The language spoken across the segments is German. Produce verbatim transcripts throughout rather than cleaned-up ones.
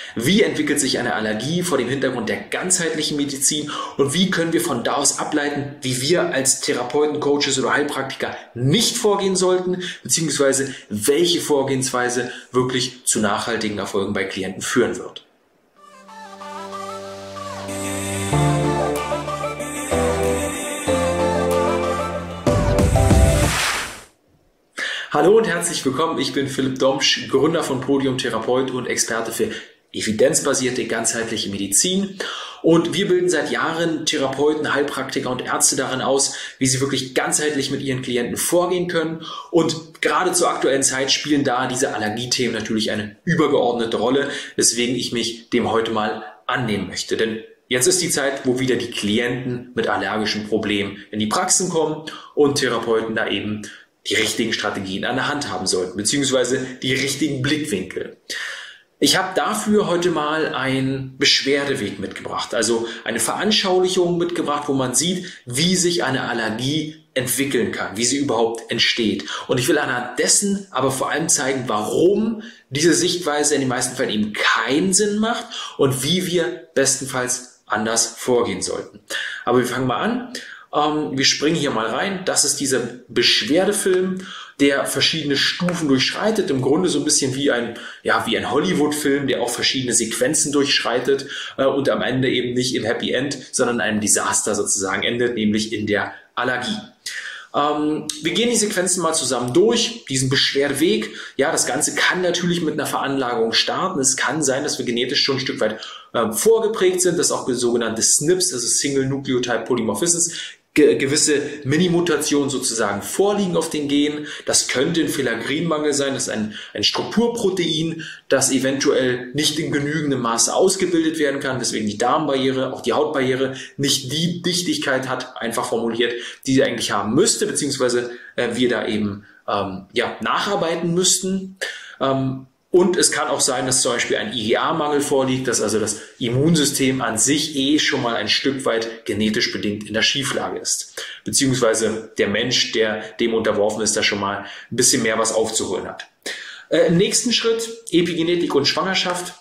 Wie entwickelt sich eine Allergie vor dem Hintergrund der ganzheitlichen Medizin und wie können wir von da aus ableiten, wie wir als Therapeuten, Coaches oder Heilpraktiker nicht vorgehen sollten, beziehungsweise welche Vorgehensweise wirklich zu nachhaltigen Erfolgen bei Klienten führen wird. Hallo und herzlich willkommen, ich bin Philipp Domsch, Gründer von Podium Therapeut und Experte für evidenzbasierte ganzheitliche Medizin. Und wir bilden seit Jahren Therapeuten, Heilpraktiker und Ärzte darin aus, wie sie wirklich ganzheitlich mit ihren Klienten vorgehen können. Und gerade zur aktuellen Zeit spielen da diese Allergiethemen natürlich eine übergeordnete Rolle, weswegen ich mich dem heute mal annehmen möchte. Denn jetzt ist die Zeit, wo wieder die Klienten mit allergischen Problemen in die Praxen kommen und Therapeuten da eben die richtigen Strategien an der Hand haben sollten, beziehungsweise die richtigen Blickwinkel. Ich habe dafür heute mal einen Beschwerdeweg mitgebracht, also eine Veranschaulichung mitgebracht, wo man sieht, wie sich eine Allergie entwickeln kann, wie sie überhaupt entsteht. Und ich will anhand dessen aber vor allem zeigen, warum diese Sichtweise in den meisten Fällen eben keinen Sinn macht und wie wir bestenfalls anders vorgehen sollten. Aber wir fangen mal an. Ähm, wir springen hier mal rein. Das ist dieser Beschwerdefilm, der verschiedene Stufen durchschreitet. Im Grunde so ein bisschen wie ein, ja, wie ein Hollywood-Film, der auch verschiedene Sequenzen durchschreitet äh, und am Ende eben nicht im Happy End, sondern in einem Desaster sozusagen endet, nämlich in der Allergie. Ähm, wir gehen die Sequenzen mal zusammen durch, diesen Beschwerdeweg. Ja, das Ganze kann natürlich mit einer Veranlagung starten. Es kann sein, dass wir genetisch schon ein Stück weit äh, vorgeprägt sind, dass auch sogenannte S N Ps, also Single Nucleotide Polymorphisms, ge gewisse Mini-Mutationen sozusagen vorliegen auf den Genen. Das könnte ein Filaggrinmangel sein, das ist ein, ein Strukturprotein, das eventuell nicht in genügendem Maße ausgebildet werden kann, deswegen die Darmbarriere, auch die Hautbarriere nicht die Dichtigkeit hat, einfach formuliert, die sie eigentlich haben müsste, beziehungsweise äh, wir da eben ähm, ja, nacharbeiten müssten. Ähm, Und es kann auch sein, dass zum Beispiel ein I G A-Mangel vorliegt, dass also das Immunsystem an sich eh schon mal ein Stück weit genetisch bedingt in der Schieflage ist. Beziehungsweise der Mensch, der dem unterworfen ist, da schon mal ein bisschen mehr was aufzuholen hat. Äh, Im nächsten Schritt, Epigenetik und Schwangerschaft,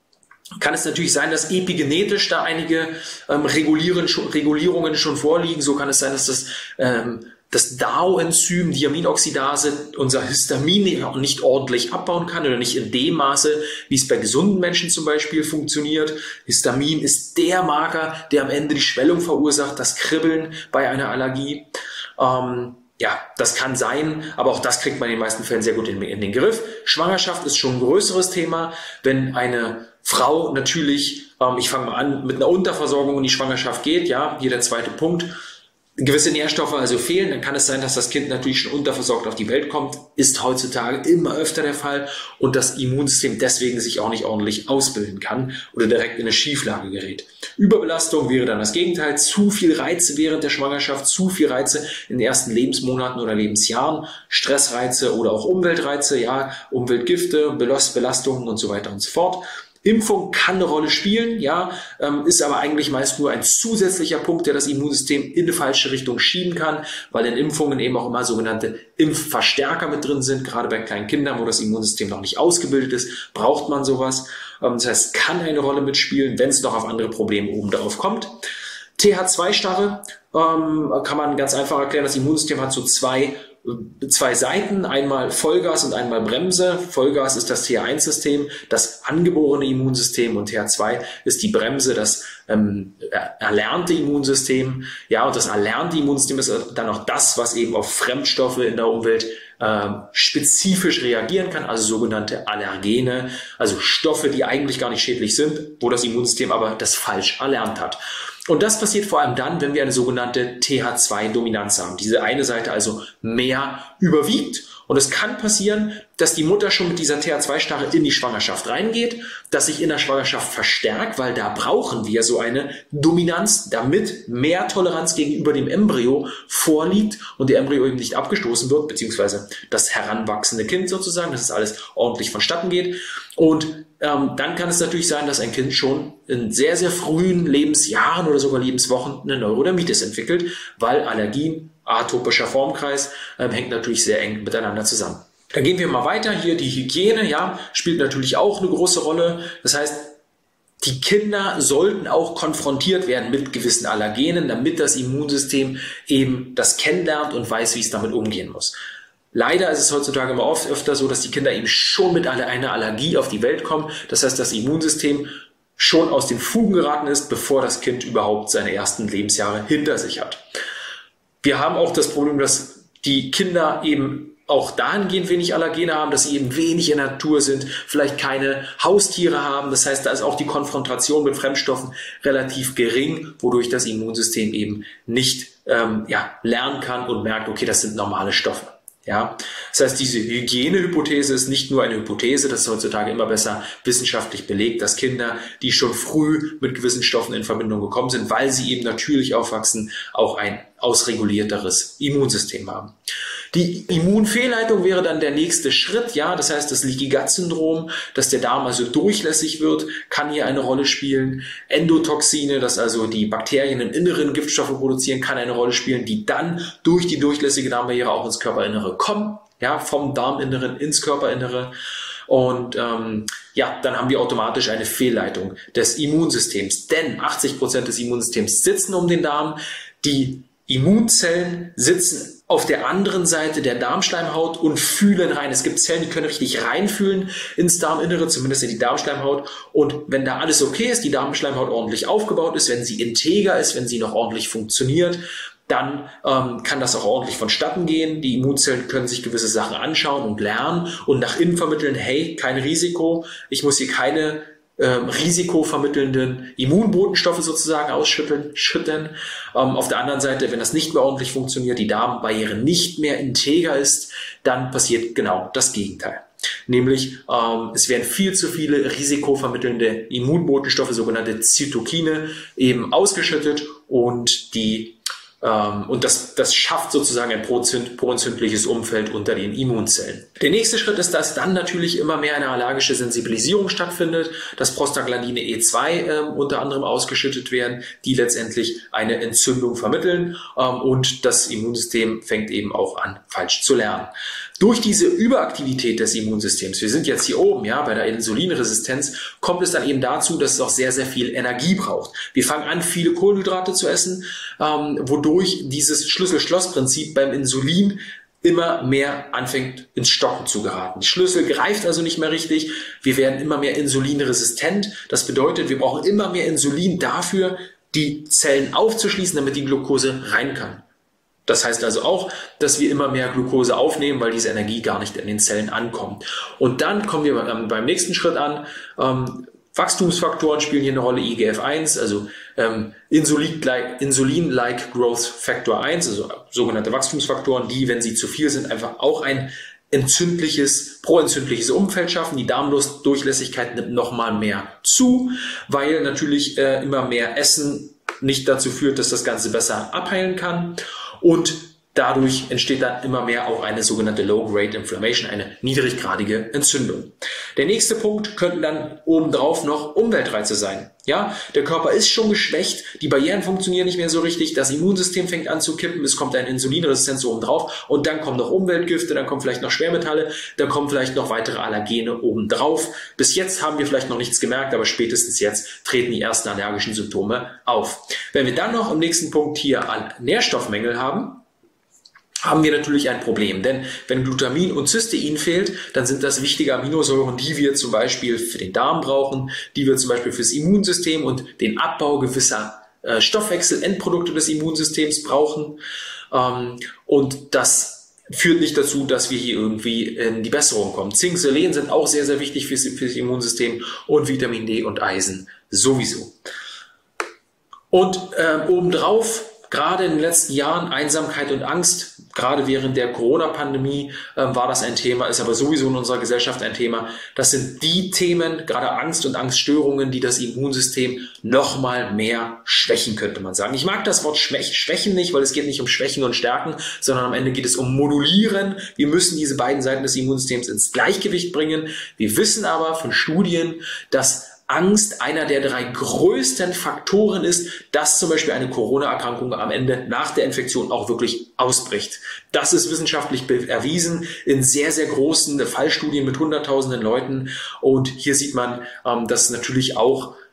kann es natürlich sein, dass epigenetisch da einige ähm, Regulieren, schon, Regulierungen schon vorliegen. So kann es sein, dass das ähm, das D A O-Enzym, Diaminoxidase, unser Histamin nicht ordentlich abbauen kann oder nicht in dem Maße, wie es bei gesunden Menschen zum Beispiel funktioniert. Histamin ist der Marker, der am Ende die Schwellung verursacht, das Kribbeln bei einer Allergie. Ähm, ja, das kann sein, aber auch das kriegt man in den meisten Fällen sehr gut in, in den Griff. Schwangerschaft ist schon ein größeres Thema, wenn eine Frau natürlich, ähm, ich fange mal an, mit einer Unterversorgung in die Schwangerschaft geht, ja, hier der zweite Punkt, gewisse Nährstoffe also fehlen, dann kann es sein, dass das Kind natürlich schon unterversorgt auf die Welt kommt, ist heutzutage immer öfter der Fall und das Immunsystem deswegen sich auch nicht ordentlich ausbilden kann oder direkt in eine Schieflage gerät. Überbelastung wäre dann das Gegenteil, zu viel Reize während der Schwangerschaft, zu viel Reize in den ersten Lebensmonaten oder Lebensjahren, Stressreize oder auch Umweltreize, ja, Umweltgifte, Belastungen und so weiter und so fort. Impfung kann eine Rolle spielen, ja, ähm, ist aber eigentlich meist nur ein zusätzlicher Punkt, der das Immunsystem in eine falsche Richtung schieben kann, weil in Impfungen eben auch immer sogenannte Impfverstärker mit drin sind. Gerade bei kleinen Kindern, wo das Immunsystem noch nicht ausgebildet ist, braucht man sowas. Ähm, das heißt, kann eine Rolle mitspielen, wenn es noch auf andere Probleme oben darauf kommt. T H zwei Starre ähm, kann man ganz einfach erklären. Das Immunsystem hat so zwei zwei Seiten, einmal Vollgas und einmal Bremse. Vollgas ist das T H eins System, das angeborene Immunsystem, und T H zwei ist die Bremse, das ähm, erlernte Immunsystem. Ja, und das erlernte Immunsystem ist dann auch das, was eben auf Fremdstoffe in der Umwelt äh, spezifisch reagieren kann, also sogenannte Allergene, also Stoffe, die eigentlich gar nicht schädlich sind, wo das Immunsystem aber das falsch erlernt hat. Und das passiert vor allem dann, wenn wir eine sogenannte T H zwei Dominanz haben. Diese eine Seite also mehr überwiegt. Und es kann passieren, dass die Mutter schon mit dieser T H zwei Starre in die Schwangerschaft reingeht, dass sich in der Schwangerschaft verstärkt, weil da brauchen wir so eine Dominanz, damit mehr Toleranz gegenüber dem Embryo vorliegt und der Embryo eben nicht abgestoßen wird, beziehungsweise das heranwachsende Kind sozusagen, dass es alles ordentlich vonstatten geht. Und ähm, dann kann es natürlich sein, dass ein Kind schon in sehr, sehr frühen Lebensjahren oder sogar Lebenswochen eine Neurodermitis entwickelt, weil Allergien, atopischer Formkreis, äh, hängt natürlich sehr eng miteinander zusammen. Dann gehen wir mal weiter. Hier die Hygiene, ja, spielt natürlich auch eine große Rolle. Das heißt, die Kinder sollten auch konfrontiert werden mit gewissen Allergenen, damit das Immunsystem eben das kennenlernt und weiß, wie es damit umgehen muss. Leider ist es heutzutage immer oft öfter so, dass die Kinder eben schon mit einer Allergie auf die Welt kommen. Das heißt, das Immunsystem schon aus den Fugen geraten ist, bevor das Kind überhaupt seine ersten Lebensjahre hinter sich hat. Wir haben auch das Problem, dass die Kinder eben auch dahingehend wenig Allergene haben, dass sie eben wenig in der Natur sind, vielleicht keine Haustiere haben. Das heißt, da ist auch die Konfrontation mit Fremdstoffen relativ gering, wodurch das Immunsystem eben nicht ähm, ja, lernen kann und merkt, okay, das sind normale Stoffe. Ja, das heißt, diese Hygienehypothese ist nicht nur eine Hypothese, das ist heutzutage immer besser wissenschaftlich belegt, dass Kinder, die schon früh mit gewissen Stoffen in Verbindung gekommen sind, weil sie eben natürlich aufwachsen, auch ein ausregulierteres Immunsystem haben. Die Immunfehlleitung wäre dann der nächste Schritt, ja, das heißt, das Leaky Gut Syndrom, dass der Darm also durchlässig wird, kann hier eine Rolle spielen. Endotoxine, dass also die Bakterien im Inneren Giftstoffe produzieren, kann eine Rolle spielen, die dann durch die durchlässige Darmbarriere auch ins Körperinnere kommen, ja, vom Darminneren ins Körperinnere. Und ähm, ja, dann haben wir automatisch eine Fehlleitung des Immunsystems, denn achtzig Prozent des Immunsystems sitzen um den Darm, die Immunzellen sitzen auf der anderen Seite der Darmschleimhaut und fühlen rein. Es gibt Zellen, die können richtig reinfühlen ins Darminnere, zumindest in die Darmschleimhaut. Und wenn da alles okay ist, die Darmschleimhaut ordentlich aufgebaut ist, wenn sie integer ist, wenn sie noch ordentlich funktioniert, dann ähm, kann das auch ordentlich vonstatten gehen. Die Immunzellen können sich gewisse Sachen anschauen und lernen und nach innen vermitteln, hey, kein Risiko, ich muss hier keine Ähm, risikovermittelnden Immunbotenstoffe sozusagen ausschütteln, schütten. Ähm, auf der anderen Seite, wenn das nicht mehr ordentlich funktioniert, die Darmbarriere nicht mehr integer ist, dann passiert genau das Gegenteil. Nämlich, ähm, es werden viel zu viele risikovermittelnde Immunbotenstoffe, sogenannte Zytokine, eben ausgeschüttet und die Ähm, und das, das schafft sozusagen ein proentzündliches Umfeld unter den Immunzellen. Der nächste Schritt ist, dass dann natürlich immer mehr eine allergische Sensibilisierung stattfindet, dass Prostaglandine E zwei ähm, unter anderem ausgeschüttet werden, die letztendlich eine Entzündung vermitteln ähm, und das Immunsystem fängt eben auch an, falsch zu lernen. Durch diese Überaktivität des Immunsystems, wir sind jetzt hier oben, ja, bei der Insulinresistenz, kommt es dann eben dazu, dass es auch sehr, sehr viel Energie braucht. Wir fangen an, viele Kohlenhydrate zu essen, ähm, wodurch dieses Schlüssel-Schloss-Prinzip beim Insulin immer mehr anfängt ins Stocken zu geraten. Die Schlüssel greift also nicht mehr richtig. Wir werden immer mehr insulinresistent. Das bedeutet, wir brauchen immer mehr Insulin dafür, die Zellen aufzuschließen, damit die Glucose rein kann. Das heißt also auch, dass wir immer mehr Glucose aufnehmen, weil diese Energie gar nicht in den Zellen ankommt. Und dann kommen wir beim nächsten Schritt an. Ähm, Wachstumsfaktoren spielen hier eine Rolle, I G F eins, also ähm, Insulin-like Insulin-like Growth Factor eins, also sogenannte Wachstumsfaktoren, die, wenn sie zu viel sind, einfach auch ein entzündliches, proentzündliches Umfeld schaffen. Die Darmdurchlässigkeit nimmt nochmal mehr zu, weil natürlich äh, immer mehr Essen nicht dazu führt, dass das Ganze besser abheilen kann. Und dadurch entsteht dann immer mehr auch eine sogenannte Low-Grade Inflammation, eine niedriggradige Entzündung. Der nächste Punkt könnten dann obendrauf noch Umweltreize sein. Ja, der Körper ist schon geschwächt, die Barrieren funktionieren nicht mehr so richtig, das Immunsystem fängt an zu kippen, es kommt eine Insulinresistenz obendrauf und dann kommen noch Umweltgifte, dann kommen vielleicht noch Schwermetalle, dann kommen vielleicht noch weitere Allergene obendrauf. Bis jetzt haben wir vielleicht noch nichts gemerkt, aber spätestens jetzt treten die ersten allergischen Symptome auf. Wenn wir dann noch im nächsten Punkt hier Nährstoffmängel haben, haben wir natürlich ein Problem. Denn wenn Glutamin und Cystein fehlt, dann sind das wichtige Aminosäuren, die wir zum Beispiel für den Darm brauchen, die wir zum Beispiel fürs Immunsystem und den Abbau gewisser äh, Stoffwechselendprodukte des Immunsystems brauchen. Ähm, und das führt nicht dazu, dass wir hier irgendwie in die Besserung kommen. Zink, Selen sind auch sehr, sehr wichtig fürs, fürs Immunsystem und Vitamin D und Eisen sowieso. Und äh, obendrauf, gerade in den letzten Jahren, Einsamkeit und Angst. Gerade während der Corona-Pandemie äh, war das ein Thema, ist aber sowieso in unserer Gesellschaft ein Thema. Das sind die Themen, gerade Angst und Angststörungen, die das Immunsystem noch mal mehr schwächen, könnte man sagen. Ich mag das Wort Schwächen nicht, weil es geht nicht um Schwächen und Stärken, sondern am Ende geht es um Modulieren. Wir müssen diese beiden Seiten des Immunsystems ins Gleichgewicht bringen. Wir wissen aber von Studien, dass Angst einer der drei größten Faktoren ist, dass zum Beispiel eine Corona-Erkrankung am Ende nach der Infektion auch wirklich ausbricht. Das ist wissenschaftlich erwiesen in sehr, sehr großen Fallstudien mit hunderttausenden Leuten. Und hier sieht man, dass natürlich auch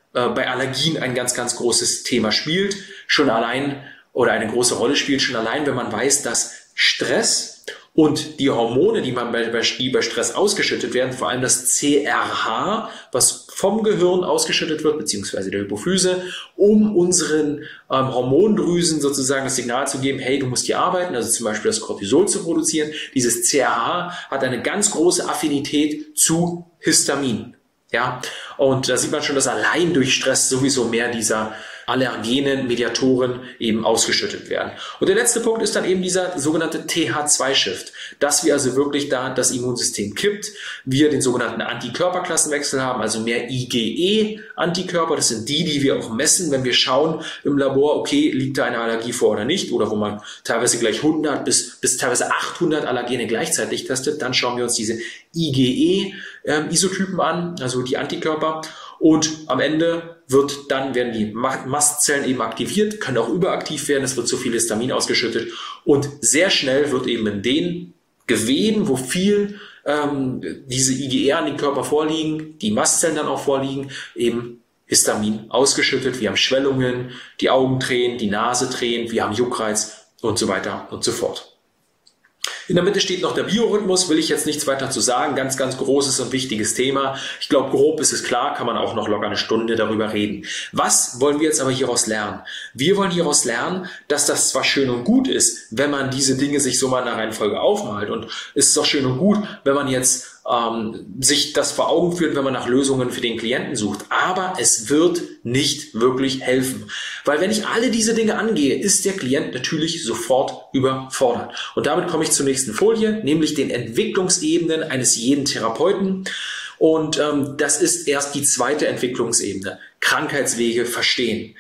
äh, bei Allergien ein ganz, ganz großes Thema spielt, schon allein oder eine große Rolle spielt, schon allein, wenn man weiß, dass Stress und die Hormone, die man bei, die bei Stress ausgeschüttet werden, vor allem das C R H, was vom Gehirn ausgeschüttet wird, beziehungsweise der Hypophyse, um unseren ähm, Hormondrüsen sozusagen das Signal zu geben, hey, du musst hier arbeiten, also zum Beispiel das Cortisol zu produzieren. Dieses C R H hat eine ganz große Affinität zu Histamin. Ja, und da sieht man schon, dass allein durch Stress sowieso mehr dieser allergenen Mediatoren eben ausgeschüttet werden. Und der letzte Punkt ist dann eben dieser sogenannte T H zwei Shift, dass wir also wirklich da das Immunsystem kippt, wir den sogenannten Antikörperklassenwechsel haben, also mehr I G E-Antikörper, das sind die, die wir auch messen, wenn wir schauen im Labor, okay, liegt da eine Allergie vor oder nicht, oder wo man teilweise gleich hundert bis, bis teilweise achthundert Allergene gleichzeitig testet, dann schauen wir uns diese I G E-Isotypen an, also die Antikörper. Und am Ende wird dann, werden die Mastzellen eben aktiviert, können auch überaktiv werden, es wird zu viel Histamin ausgeschüttet und sehr schnell wird eben in den Geweben, wo viel ähm, diese I G E-Antikörper vorliegen, die Mastzellen dann auch vorliegen, eben Histamin ausgeschüttet. Wir haben Schwellungen, die Augen tränen, die Nase tränen, wir haben Juckreiz und so weiter und so fort. In der Mitte steht noch der Biorhythmus, will ich jetzt nichts weiter zu sagen. Ganz, ganz großes und wichtiges Thema. Ich glaube, grob ist es klar, kann man auch noch locker eine Stunde darüber reden. Was wollen wir jetzt aber hieraus lernen? Wir wollen hieraus lernen, dass das zwar schön und gut ist, wenn man diese Dinge sich so mal in der Reihenfolge aufmalt. Und es ist auch schön und gut, wenn man jetzt ähm, sich das vor Augen führt, wenn man nach Lösungen für den Klienten sucht. Aber es wird nicht wirklich helfen. Weil wenn ich alle diese Dinge angehe, ist der Klient natürlich sofort überfordert. Und damit komme ich zur nächsten Folie, nämlich den Entwicklungsebenen eines jeden Therapeuten. Und ähm, das ist erst die zweite Entwicklungsebene. Krankheitswege verstehen.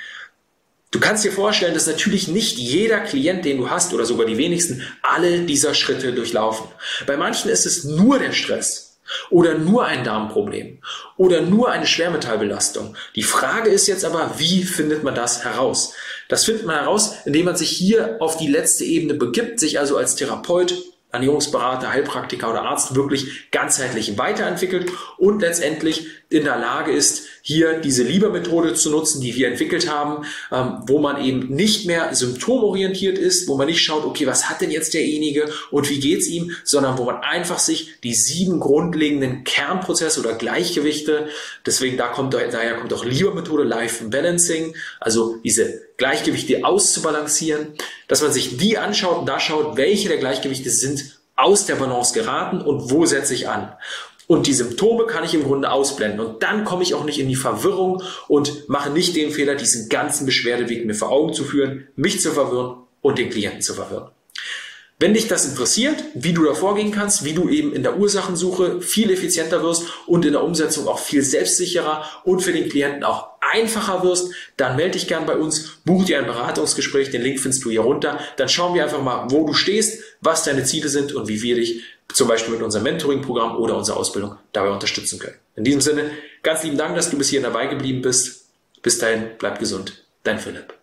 Du kannst dir vorstellen, dass natürlich nicht jeder Klient, den du hast, oder sogar die wenigsten, alle dieser Schritte durchlaufen. Bei manchen ist es nur der Stress oder nur ein Darmproblem oder nur eine Schwermetallbelastung. Die Frage ist jetzt aber, wie findet man das heraus? Das findet man heraus, indem man sich hier auf die letzte Ebene begibt, sich also als Therapeut, Ernährungsberater, Heilpraktiker oder Arzt wirklich ganzheitlich weiterentwickelt und letztendlich in der Lage ist, hier diese Lieber-Methode zu nutzen, die wir entwickelt haben, ähm, wo man eben nicht mehr symptomorientiert ist, wo man nicht schaut, okay, was hat denn jetzt derjenige und wie geht's ihm, sondern wo man einfach sich die sieben grundlegenden Kernprozesse oder Gleichgewichte, deswegen da kommt, daher kommt auch Lieber-Methode, Life Balancing, also diese Gleichgewichte auszubalancieren, dass man sich die anschaut und da schaut, welche der Gleichgewichte sind aus der Balance geraten und wo setze ich an. Und die Symptome kann ich im Grunde ausblenden. Und dann komme ich auch nicht in die Verwirrung und mache nicht den Fehler, diesen ganzen Beschwerdeweg mir vor Augen zu führen, mich zu verwirren und den Klienten zu verwirren. Wenn dich das interessiert, wie du da vorgehen kannst, wie du eben in der Ursachensuche viel effizienter wirst und in der Umsetzung auch viel selbstsicherer und für den Klienten auch einfacher wirst, dann melde dich gern bei uns, buch dir ein Beratungsgespräch, den Link findest du hier runter. Dann schauen wir einfach mal, wo du stehst, was deine Ziele sind und wie wir dich zum Beispiel mit unserem Mentoring-Programm oder unserer Ausbildung dabei unterstützen können. In diesem Sinne, ganz lieben Dank, dass du bis hierhin dabei geblieben bist. Bis dahin, bleib gesund. Dein Philipp.